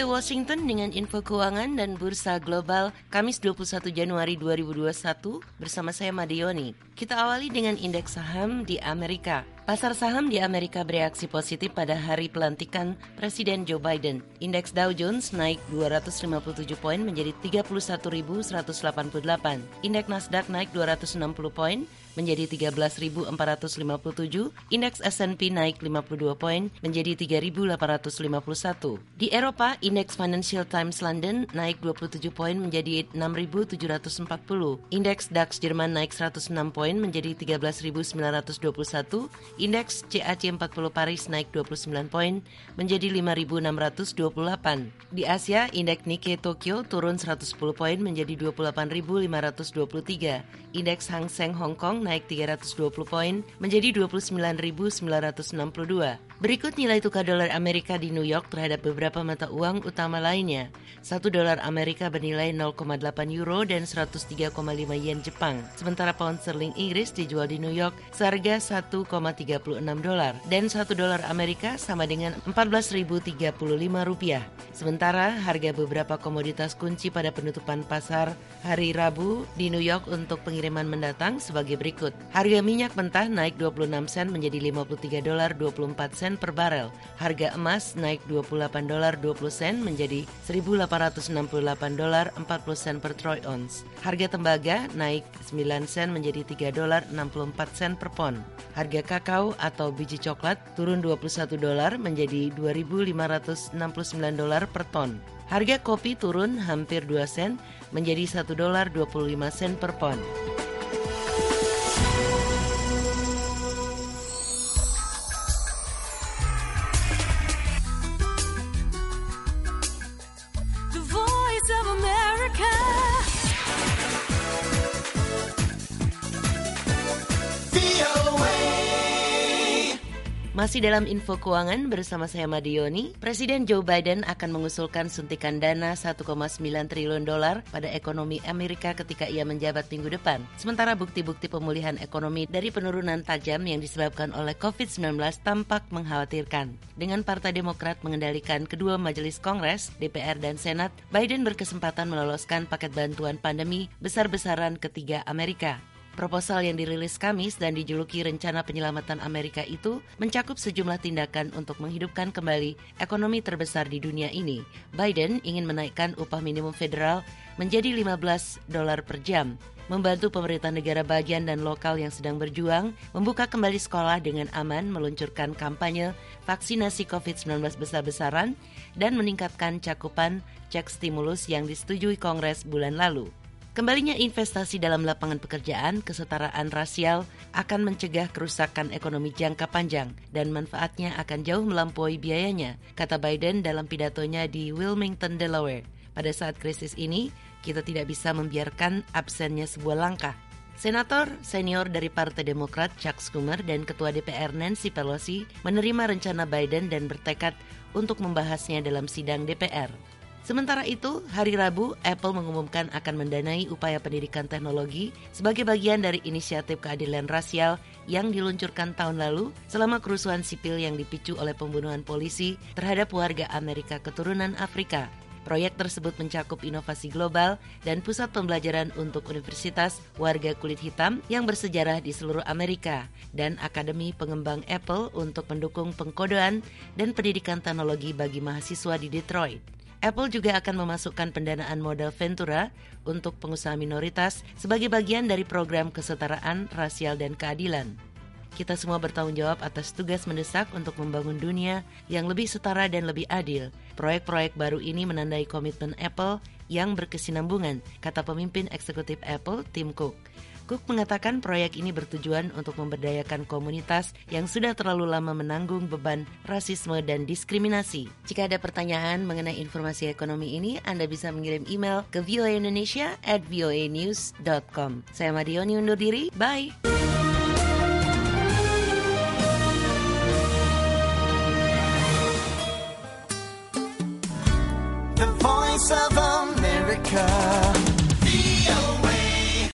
Washington dengan info keuangan dan bursa global Kamis 21 Januari 2021 bersama saya Madioni. Kita awali dengan indeks saham di Amerika. Pasar saham di Amerika bereaksi positif pada hari pelantikan Presiden Joe Biden. Indeks Dow Jones naik 257 poin menjadi 31.188. Indeks Nasdaq naik 260 poin menjadi 13.457. Indeks S&P naik 52 poin menjadi 3.851. Di Eropa, indeks Financial Times London naik 27 poin menjadi 6.740. Indeks DAX Jerman naik 106 poin menjadi 13.921. Indeks CAC 40 Paris naik 29 poin menjadi 5.628. Di Asia, indeks Nikkei Tokyo turun 110 poin menjadi 28.523. Indeks Hang Seng Hong Kong naik 320 poin menjadi 29.962. Berikut nilai tukar dolar Amerika di New York terhadap beberapa mata uang utama lainnya. 1 dolar Amerika bernilai 0,8 euro dan 103,5 yen Jepang. Sementara pound sterling Inggris dijual di New York seharga 1,36 dolar dan 1 dolar Amerika sama dengan 14.035 rupiah. Sementara harga beberapa komoditas kunci pada penutupan pasar hari Rabu di New York untuk pengiriman mendatang sebagai berikut. Harga minyak mentah naik 26 sen menjadi 53 dolar 24 sen per barel. Harga emas naik 28 dolar 20 sen menjadi 1.868 dolar 40 sen per troy ounce. Harga tembaga naik 9 sen menjadi 3 dolar 64 sen per pon. Harga kakao atau biji coklat turun 21 dolar menjadi 2.569 dolar per ton. Harga kopi turun hampir 2 sen menjadi 1 dolar 25 sen per pon. Masih dalam info keuangan bersama saya Madioni, Presiden Joe Biden akan mengusulkan suntikan dana 1,9 triliun dolar pada ekonomi Amerika ketika ia menjabat minggu depan. Sementara bukti-bukti pemulihan ekonomi dari penurunan tajam yang disebabkan oleh COVID-19 tampak mengkhawatirkan. Dengan Partai Demokrat mengendalikan kedua majelis Kongres, DPR dan Senat, Biden berkesempatan meloloskan paket bantuan pandemi besar-besaran ketiga Amerika. Proposal yang dirilis Kamis dan dijuluki Rencana Penyelamatan Amerika itu mencakup sejumlah tindakan untuk menghidupkan kembali ekonomi terbesar di dunia ini. Biden ingin menaikkan upah minimum federal menjadi $15 per jam, membantu pemerintah negara bagian dan lokal yang sedang berjuang, membuka kembali sekolah dengan aman, meluncurkan kampanye vaksinasi COVID-19 besar-besaran, dan meningkatkan cakupan cek stimulus yang disetujui Kongres bulan lalu. Kembalinya investasi dalam lapangan pekerjaan, kesetaraan rasial akan mencegah kerusakan ekonomi jangka panjang dan manfaatnya akan jauh melampaui biayanya, kata Biden dalam pidatonya di Wilmington, Delaware. Pada saat krisis ini, kita tidak bisa membiarkan absennya sebuah langkah. Senator senior dari Partai Demokrat Chuck Schumer dan Ketua DPR Nancy Pelosi menerima rencana Biden dan bertekad untuk membahasnya dalam sidang DPR. Sementara itu, hari Rabu, Apple mengumumkan akan mendanai upaya pendidikan teknologi sebagai bagian dari inisiatif keadilan rasial yang diluncurkan tahun lalu selama kerusuhan sipil yang dipicu oleh pembunuhan polisi terhadap warga Amerika keturunan Afrika. Proyek tersebut mencakup inovasi global dan pusat pembelajaran untuk universitas warga kulit hitam yang bersejarah di seluruh Amerika dan Akademi Pengembang Apple untuk mendukung pengkodean dan pendidikan teknologi bagi mahasiswa di Detroit. Apple juga akan memasukkan pendanaan modal Ventura untuk pengusaha minoritas sebagai bagian dari program kesetaraan rasial dan keadilan. Kita semua bertanggung jawab atas tugas mendesak untuk membangun dunia yang lebih setara dan lebih adil. Proyek-proyek baru ini menandai komitmen Apple yang berkesinambungan, kata pemimpin eksekutif Apple, Tim Cook. Cook mengatakan proyek ini bertujuan untuk memberdayakan komunitas yang sudah terlalu lama menanggung beban rasisme dan diskriminasi. Jika ada pertanyaan mengenai informasi ekonomi ini, Anda bisa mengirim email ke voaindonesia@voanews.com. Saya Madioni undur diri, bye! The Voice of America.